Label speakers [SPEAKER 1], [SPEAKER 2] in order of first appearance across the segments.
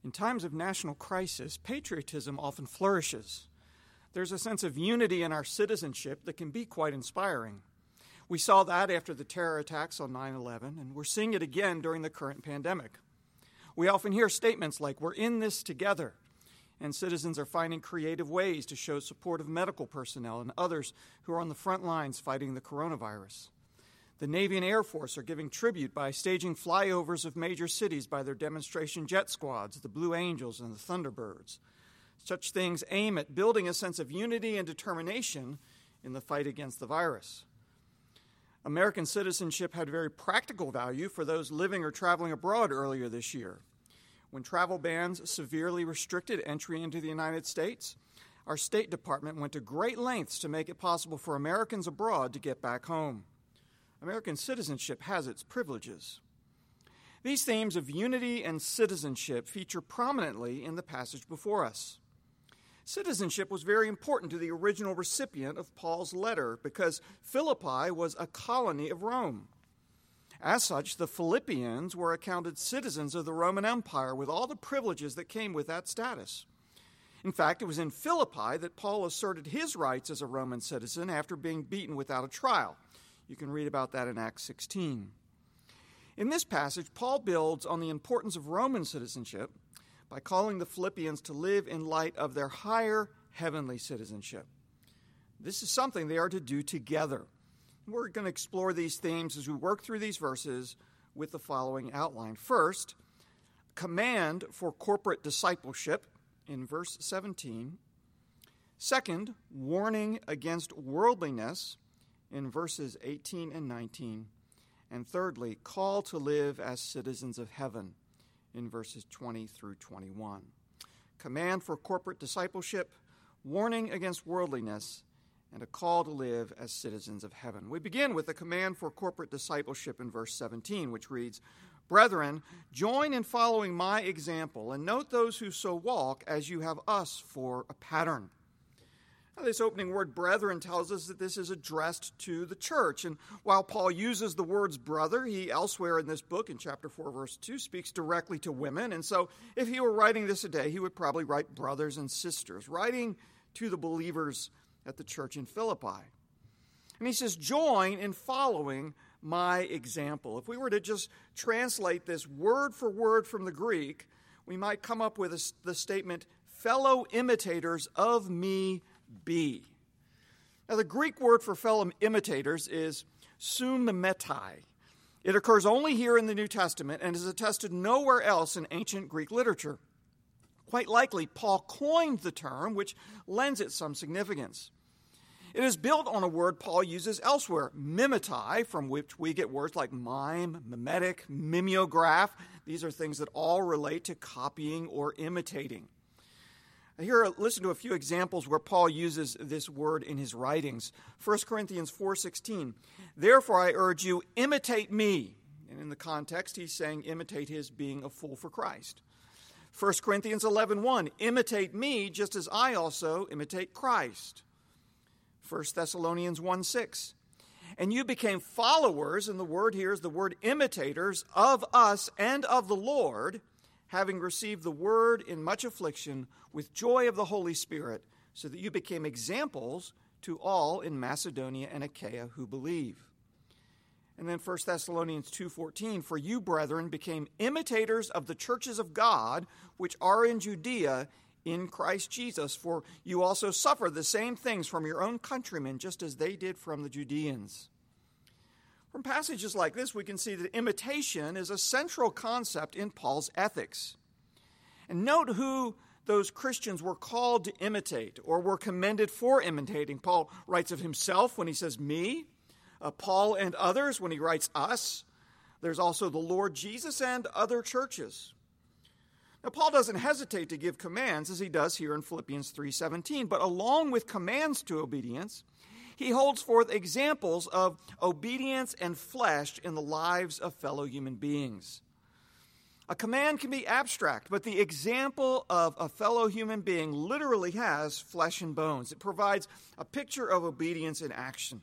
[SPEAKER 1] In times of national crisis, patriotism often flourishes. There's a sense of unity in our citizenship that can be quite inspiring. We saw that after the terror attacks on 9/11, and we're seeing it again during the current pandemic. We often hear statements like, "We're in this together," and citizens are finding creative ways to show support of medical personnel and others who are on the front lines fighting the coronavirus. The Navy and Air Force are giving tribute by staging flyovers of major cities by their demonstration jet squads, the Blue Angels and the Thunderbirds. Such things aim at building a sense of unity and determination in the fight against the virus. American citizenship had very practical value for those living or traveling abroad earlier this year. When travel bans severely restricted entry into the United States, our State Department went to great lengths to make it possible for Americans abroad to get back home. American citizenship has its privileges. These themes of unity and citizenship feature prominently in the passage before us. Citizenship was very important to the original recipient of Paul's letter because Philippi was a colony of Rome. As such, the Philippians were accounted citizens of the Roman Empire with all the privileges that came with that status. In fact, it was in Philippi that Paul asserted his rights as a Roman citizen after being beaten without a trial. You can read about that in Acts 16. In this passage, Paul builds on the importance of Roman citizenship by calling the Philippians to live in light of their higher heavenly citizenship. This is something they are to do together. We're going to explore these themes as we work through these verses with the following outline. First, command for corporate discipleship in verse 17. Second, warning against worldliness in verses 18 and 19. And thirdly, call to live as citizens of heaven in verses 20 through 21. Command for corporate discipleship, warning against worldliness, and a call to live as citizens of heaven. We begin with the command for corporate discipleship in verse 17, which reads, "Brethren, join in following my example, and note those who so walk as you have us for a pattern." Now, this opening word, brethren, tells us that this is addressed to the church. And while Paul uses the words brother, he elsewhere in this book, in chapter 4, verse 2, speaks directly to women. And so if he were writing this today, he would probably write brothers and sisters, writing to the believers at the church in Philippi. And he says, join in following my example. If we were to just translate this word for word from the Greek, we might come up with the statement, fellow imitators of me be. Now, the Greek word for fellow imitators is sumimetai. It occurs only here in the New Testament and is attested nowhere else in ancient Greek literature. Quite likely, Paul coined the term, which lends it some significance. It is built on a word Paul uses elsewhere, mimetai, from which we get words like mime, mimetic, mimeograph. These are things that all relate to copying or imitating. Here, listen to a few examples where Paul uses this word in his writings. 1 Corinthians 4:16, "Therefore I urge you, imitate me." And in the context, he's saying imitate his being a fool for Christ. 1 Corinthians 11:1, "Imitate me just as I also imitate Christ." 1 Thessalonians 1:6, "And you became followers," and the word here is the word imitators, "of us and of the Lord, having received the word in much affliction with joy of the Holy Spirit, so that you became examples to all in Macedonia and Achaia who believe." And then 1 Thessalonians 2:14, "For you, brethren, became imitators of the churches of God, which are in Judea in Christ Jesus, for you also suffer the same things from your own countrymen, just as they did from the Judeans." From passages like this, we can see that imitation is a central concept in Paul's ethics. And note who those Christians were called to imitate or were commended for imitating. Paul writes of himself when he says me, Paul and others when he writes us. There's also the Lord Jesus and other churches. Now, Paul doesn't hesitate to give commands as he does here in Philippians 3:17, but along with commands to obedience, he holds forth examples of obedience and flesh in the lives of fellow human beings. A command can be abstract, but the example of a fellow human being literally has flesh and bones. It provides a picture of obedience in action.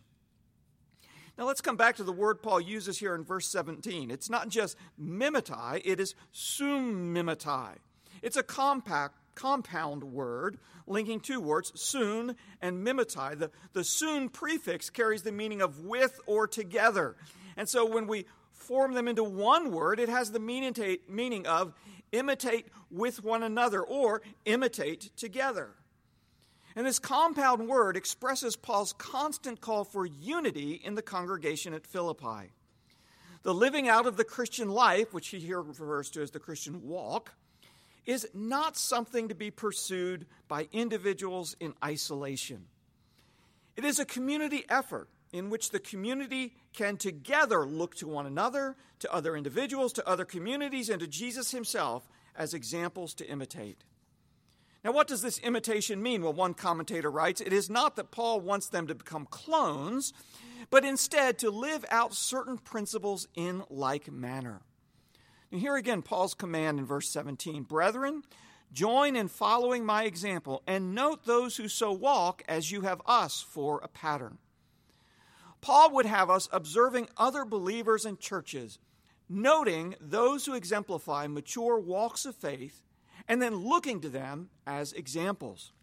[SPEAKER 1] Now let's come back to the word Paul uses here in verse 17. It's not just mimetai, it is sumimetai. It's a compound word linking two words, soon and mimetai. The soon prefix carries the meaning of with or together. And so when we form them into one word, it has the meaning of imitate with one another or imitate together. And this compound word expresses Paul's constant call for unity in the congregation at Philippi. The living out of the Christian life, which he here refers to as the Christian walk, is not something to be pursued by individuals in isolation. It is a community effort in which the community can together look to one another, to other individuals, to other communities, and to Jesus himself as examples to imitate. Now, what does this imitation mean? Well, one commentator writes, it is not that Paul wants them to become clones, but instead to live out certain principles in like manner. And here again, Paul's command in verse 17, brethren, join in following my example, and note those who so walk as you have us for a pattern. Paul would have us observing other believers and churches, noting those who exemplify mature walks of faith, and then looking to them as examples.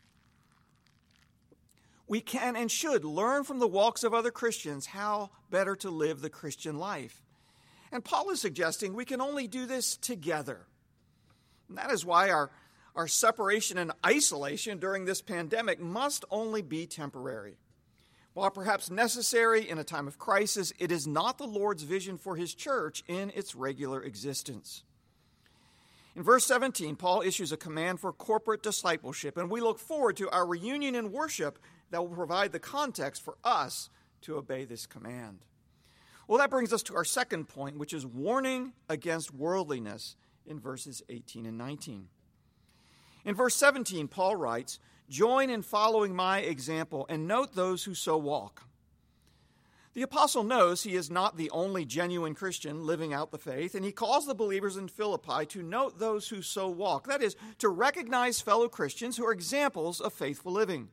[SPEAKER 1] We can and should learn from the walks of other Christians how better to live the Christian life. And Paul is suggesting we can only do this together. And that is why our separation and isolation during this pandemic must only be temporary. While perhaps necessary in a time of crisis, it is not the Lord's vision for his church in its regular existence. In verse 17, Paul issues a command for corporate discipleship, and we look forward to our reunion in worship that will provide the context for us to obey this command. Well, that brings us to our second point, which is warning against worldliness in verses 18 and 19. In verse 17, Paul writes, join in following my example and note those who so walk. The apostle knows he is not the only genuine Christian living out the faith, and he calls the believers in Philippi to note those who so walk. That is, to recognize fellow Christians who are examples of faithful living.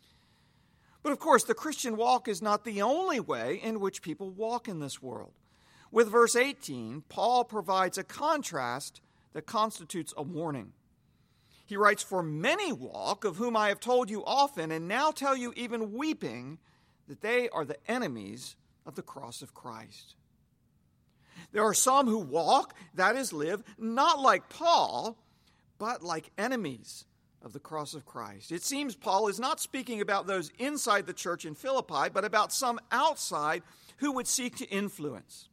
[SPEAKER 1] But of course, the Christian walk is not the only way in which people walk in this world. With verse 18, Paul provides a contrast that constitutes a warning. He writes, for many walk, of whom I have told you often, and now tell you even weeping, that they are the enemies of the cross of Christ. There are some who walk, that is, live, not like Paul, but like enemies of the cross of Christ. It seems Paul is not speaking about those inside the church in Philippi, but about some outside who would seek to influence.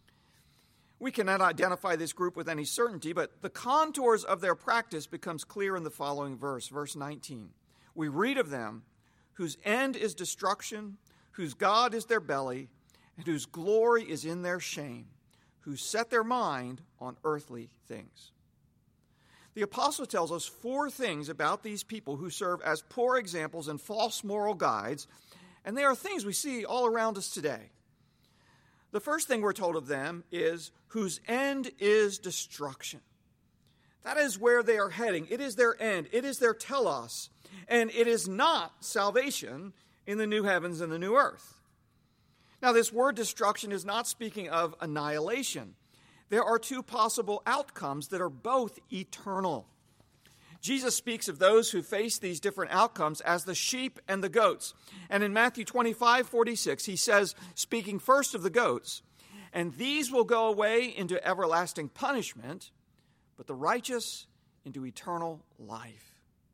[SPEAKER 1] We cannot identify this group with any certainty, but the contours of their practice becomes clear in the following verse, verse 19. We read of them, whose end is destruction, whose God is their belly, and whose glory is in their shame, who set their mind on earthly things. The apostle tells us four things about these people who serve as poor examples and false moral guides, and they are things we see all around us today. The first thing we're told of them is whose end is destruction. That is where they are heading. It is their end. It is their telos. And it is not salvation in the new heavens and the new earth. Now, this word destruction is not speaking of annihilation. There are two possible outcomes that are both eternal. Jesus speaks of those who face these different outcomes as the sheep and the goats. And in Matthew 25:46, he says, speaking first of the goats, and these will go away into everlasting punishment, but the righteous into eternal life.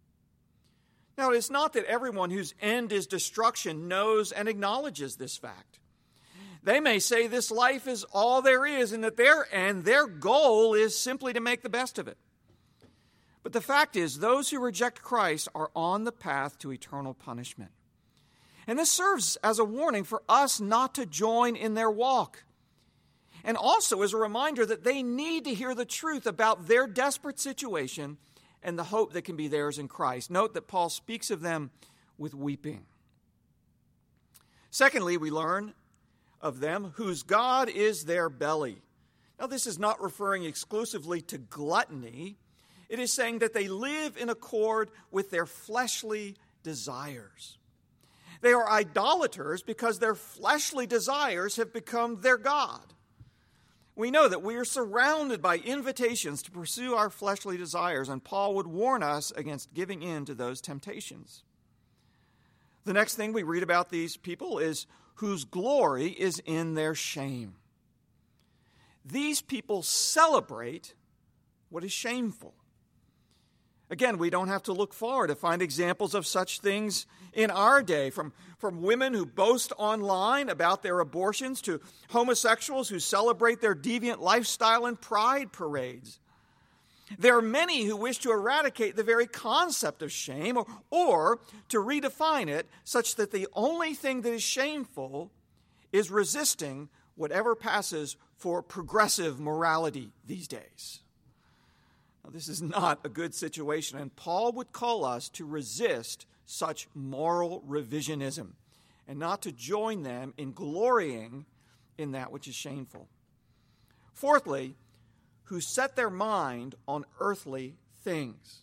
[SPEAKER 1] Now, it is not that everyone whose end is destruction knows and acknowledges this fact. They may say this life is all there is and that their goal is simply to make the best of it. But the fact is, those who reject Christ are on the path to eternal punishment. And this serves as a warning for us not to join in their walk. And also as a reminder that they need to hear the truth about their desperate situation and the hope that can be theirs in Christ. Note that Paul speaks of them with weeping. Secondly, we learn of them whose God is their belly. Now, this is not referring exclusively to gluttony. It is saying that they live in accord with their fleshly desires. They are idolaters because their fleshly desires have become their God. We know that we are surrounded by invitations to pursue our fleshly desires, and Paul would warn us against giving in to those temptations. The next thing we read about these people is whose glory is in their shame. These people celebrate what is shameful. Again, we don't have to look far to find examples of such things in our day, from women who boast online about their abortions to homosexuals who celebrate their deviant lifestyle in pride parades. There are many who wish to eradicate the very concept of shame or to redefine it such that the only thing that is shameful is resisting whatever passes for progressive morality these days. Now, this is not a good situation, and Paul would call us to resist such moral revisionism and not to join them in glorying in that which is shameful. Fourthly, who set their mind on earthly things.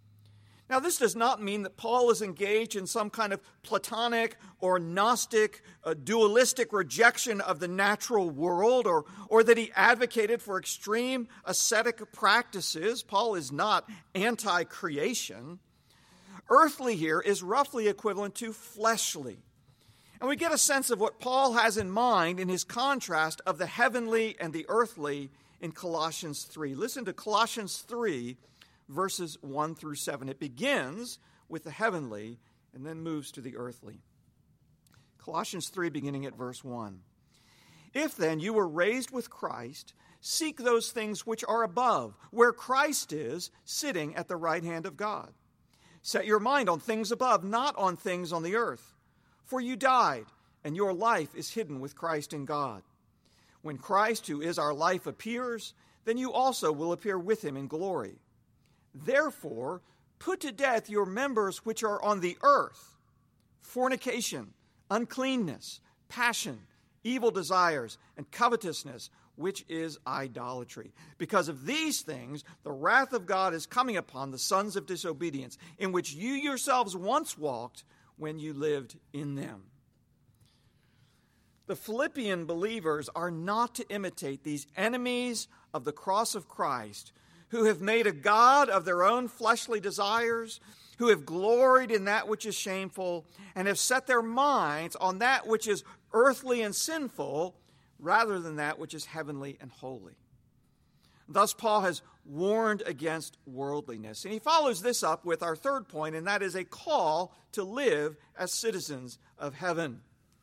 [SPEAKER 1] Now, this does not mean that Paul is engaged in some kind of Platonic or Gnostic, dualistic rejection of the natural world, or that he advocated for extreme ascetic practices. Paul is not anti-creation. Earthly here is roughly equivalent to fleshly. And we get a sense of what Paul has in mind in his contrast of the heavenly and the earthly in Colossians 3. Listen to Colossians 3, verses 1 through 7. It begins with the heavenly and then moves to the earthly. Colossians 3, beginning at verse 1. If then you were raised with Christ, seek those things which are above, where Christ is, sitting at the right hand of God. Set your mind on things above, not on things on the earth. For you died, and your life is hidden with Christ in God. When Christ, who is our life, appears, then you also will appear with him in glory. Therefore, put to death your members which are on the earth: fornication, uncleanness, passion, evil desires, and covetousness, which is idolatry. Because of these things, the wrath of God is coming upon the sons of disobedience, in which you yourselves once walked when you lived in them. The Philippian believers are not to imitate these enemies of the cross of Christ, who have made a god of their own fleshly desires, who have gloried in that which is shameful, and have set their minds on that which is earthly and sinful, rather than that which is heavenly and holy. Thus, Paul has warned against worldliness. And he follows this up with our third point, and that is a call to live as citizens of heaven.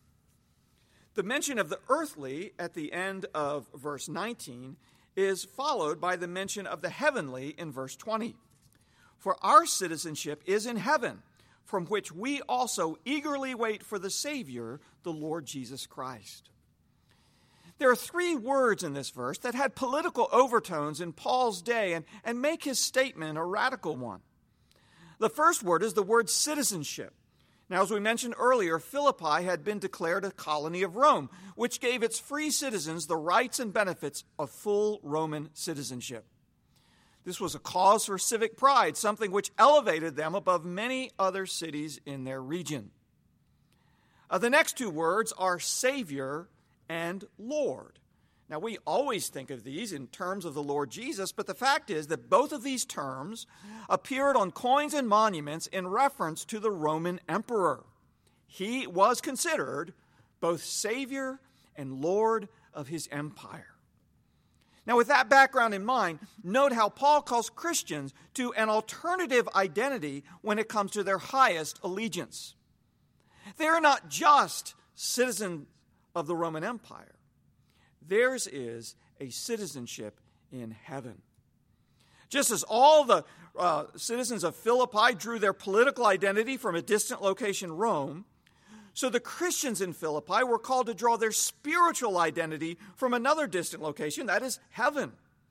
[SPEAKER 1] The mention of the earthly at the end of verse 19 is followed by the mention of the heavenly in verse 20. For our citizenship is in heaven, from which we also eagerly wait for the Savior, the Lord Jesus Christ. There are three words in this verse that had political overtones in Paul's day and make his statement a radical one. The first word is the word citizenship. Now, as we mentioned earlier, Philippi had been declared a colony of Rome, which gave its free citizens the rights and benefits of full Roman citizenship. This was a cause for civic pride, something which elevated them above many other cities in their region. The next two words are Savior and Lord. Now, we always think of these in terms of the Lord Jesus, but the fact is that both of these terms appeared on coins and monuments in reference to the Roman emperor. He was considered both Savior and Lord of his empire. Now, with that background in mind, note how Paul calls Christians to an alternative identity when it comes to their highest allegiance. They are not just citizens of the Roman Empire. Theirs is a citizenship in heaven. Just as all the citizens of Philippi drew their political identity from a distant location, Rome, so the Christians in Philippi were called to draw their spiritual identity from another distant location, that is, heaven.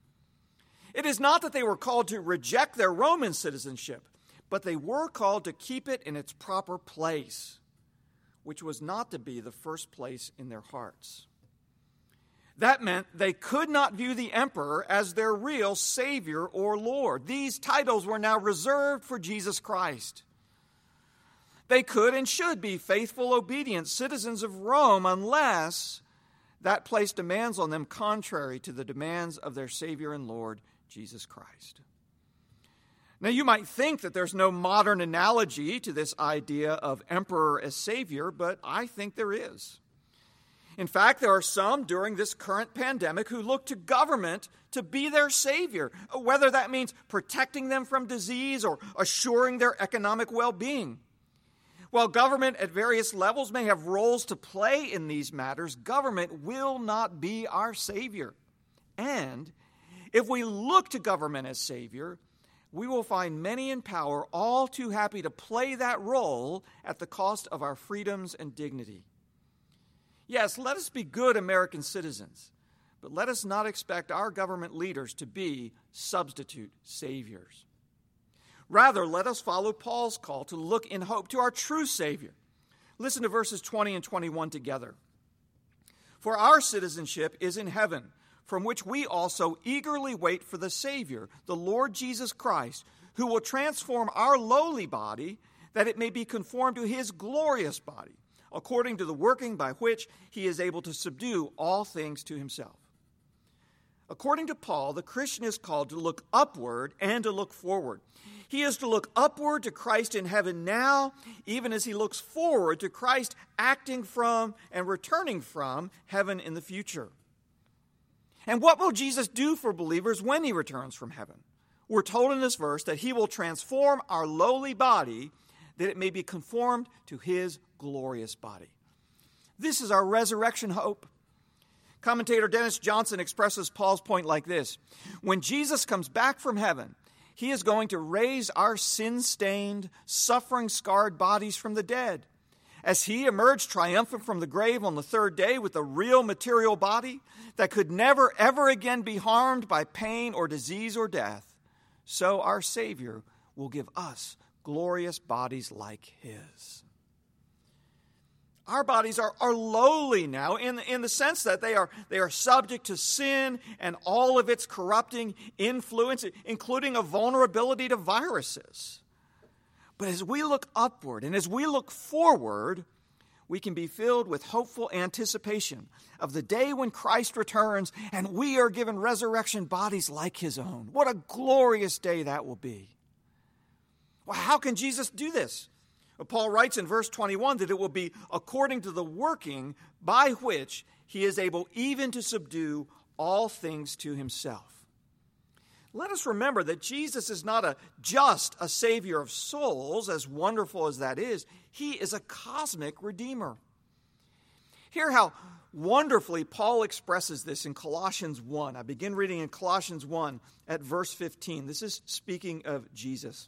[SPEAKER 1] It is not that they were called to reject their Roman citizenship, but they were called to keep it in its proper place, which was not to be the first place in their hearts. That meant they could not view the emperor as their real Savior or Lord. These titles were now reserved for Jesus Christ. They could and should be faithful, obedient citizens of Rome unless that placed demands on them contrary to the demands of their Savior and Lord, Jesus Christ. Now, you might think that there's no modern analogy to this idea of emperor as savior, but I think there is. In fact, there are some during this current pandemic who look to government to be their savior, whether that means protecting them from disease or assuring their economic well-being. While government at various levels may have roles to play in these matters, government will not be our savior. And if we look to government as savior, we will find many in power all too happy to play that role at the cost of our freedoms and dignity. Yes, let us be good American citizens, but let us not expect our government leaders to be substitute saviors. Rather, let us follow Paul's call to look in hope to our true Savior. Listen to verses 20 and 21 together. For our citizenship is in heaven, from which we also eagerly wait for the Savior, the Lord Jesus Christ, who will transform our lowly body, that it may be conformed to his glorious body, according to the working by which he is able to subdue all things to himself. According to Paul, the Christian is called to look upward and to look forward. He is to look upward to Christ in heaven now, even as he looks forward to Christ acting from and returning from heaven in the future. And what will Jesus do for believers when he returns from heaven? We're told in this verse that he will transform our lowly body, that it may be conformed to his glorious body. This is our resurrection hope. Commentator Dennis Johnson expresses Paul's point like this: when Jesus comes back from heaven, he is going to raise our sin-stained, suffering-scarred bodies from the dead. As he emerged triumphant from the grave on the third day with a real material body that could never, ever again be harmed by pain or disease or death, so our Savior will give us glorious bodies like his. Our bodies are lowly now in the sense that they are subject to sin and all of its corrupting influence, including a vulnerability to viruses. But as we look upward and as we look forward, we can be filled with hopeful anticipation of the day when Christ returns and we are given resurrection bodies like his own. What a glorious day that will be. Well, how can Jesus do this? Well, Paul writes in verse 21 that it will be according to the working by which he is able even to subdue all things to himself. Let us remember that Jesus is not just a savior of souls, as wonderful as that is. He is a cosmic redeemer. Hear how wonderfully Paul expresses this in Colossians 1. I begin reading in Colossians 1 at verse 15. This is speaking of Jesus.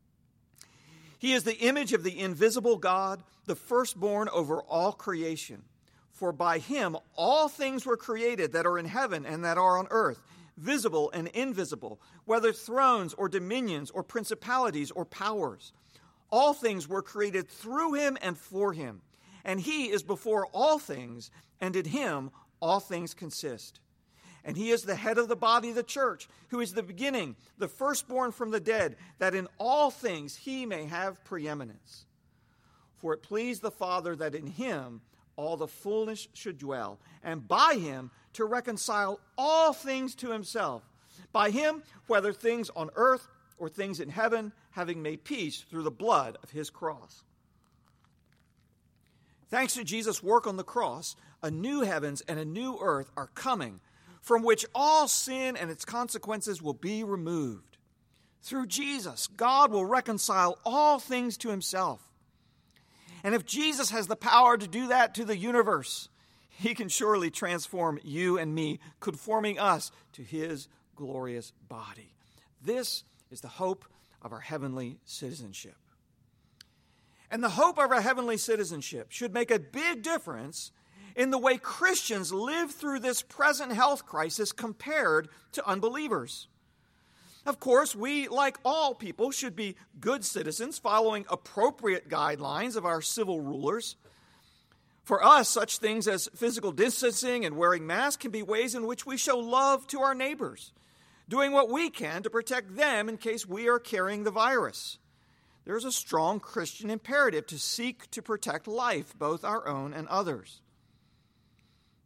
[SPEAKER 1] He is the image of the invisible God, the firstborn over all creation. For by him all things were created that are in heaven and that are on earth, visible and invisible, whether thrones or dominions or principalities or powers. All things were created through him and for him. And he is before all things, and in him all things consist. And he is the head of the body of the church, who is the beginning, the firstborn from the dead, that in all things he may have preeminence. For it pleased the Father that in him all the fullness should dwell, and by him to reconcile all things to himself. By him, whether things on earth or things in heaven, having made peace through the blood of his cross. Thanks to Jesus' work on the cross, a new heavens and a new earth are coming, from which all sin and its consequences will be removed. Through Jesus, God will reconcile all things to himself. And if Jesus has the power to do that to the universe, he can surely transform you and me, conforming us to his glorious body. This is the hope of our heavenly citizenship. And the hope of our heavenly citizenship should make a big difference in the way Christians live through this present health crisis compared to unbelievers. Of course, we, like all people, should be good citizens following appropriate guidelines of our civil rulers. For us, such things as physical distancing and wearing masks can be ways in which we show love to our neighbors, doing what we can to protect them in case we are carrying the virus. There's a strong Christian imperative to seek to protect life, both our own and others.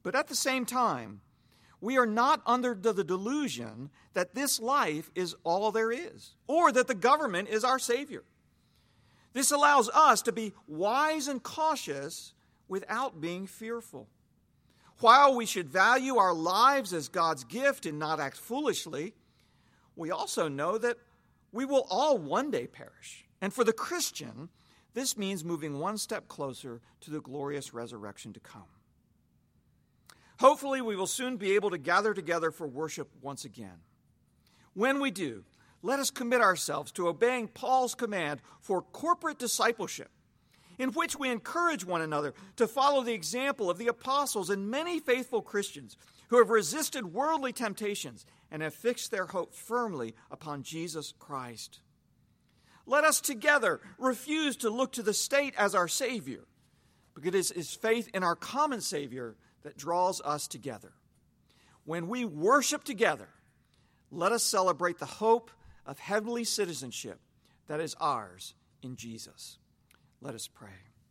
[SPEAKER 1] But at the same time, we are not under the delusion that this life is all there is, or that the government is our savior. This allows us to be wise and cautious without being fearful. While we should value our lives as God's gift and not act foolishly, we also know that we will all one day perish. And for the Christian, this means moving one step closer to the glorious resurrection to come. Hopefully, we will soon be able to gather together for worship once again. When we do, let us commit ourselves to obeying Paul's command for corporate discipleship, in which we encourage one another to follow the example of the apostles and many faithful Christians who have resisted worldly temptations and have fixed their hope firmly upon Jesus Christ. Let us together refuse to look to the state as our Savior, because it is faith in our common Savior that draws us together. When we worship together, let us celebrate the hope of heavenly citizenship that is ours in Jesus. Let us pray.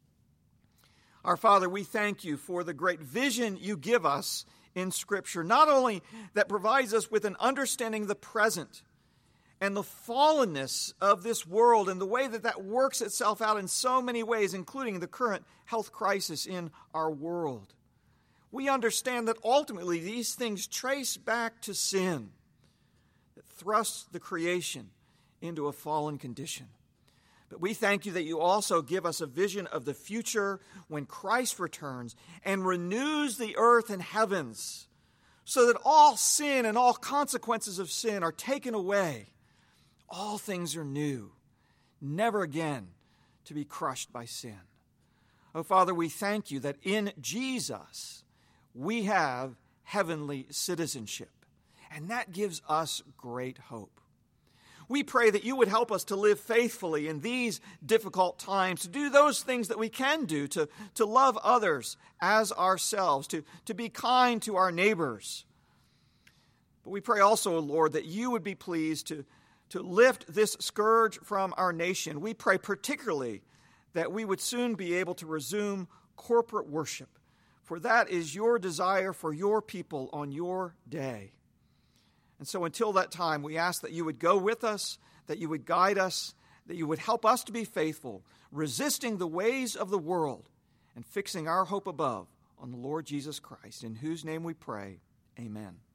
[SPEAKER 1] Our Father, we thank you for the great vision you give us in Scripture, not only that provides us with an understanding of the present and the fallenness of this world and the way that works itself out in so many ways, including the current health crisis in our world. We understand that ultimately these things trace back to sin that thrusts the creation into a fallen condition. But we thank you that you also give us a vision of the future when Christ returns and renews the earth and heavens so that all sin and all consequences of sin are taken away. All things are new, never again to be crushed by sin. Oh, Father, we thank you that in Jesus we have heavenly citizenship, and that gives us great hope. We pray that you would help us to live faithfully in these difficult times, to do those things that we can do, to love others as ourselves, to be kind to our neighbors. But we pray also, O Lord, that you would be pleased to lift this scourge from our nation. We pray particularly that we would soon be able to resume corporate worship, for that is your desire for your people on your day. And so until that time, we ask that you would go with us, that you would guide us, that you would help us to be faithful, resisting the ways of the world and fixing our hope above on the Lord Jesus Christ, in whose name we pray. Amen.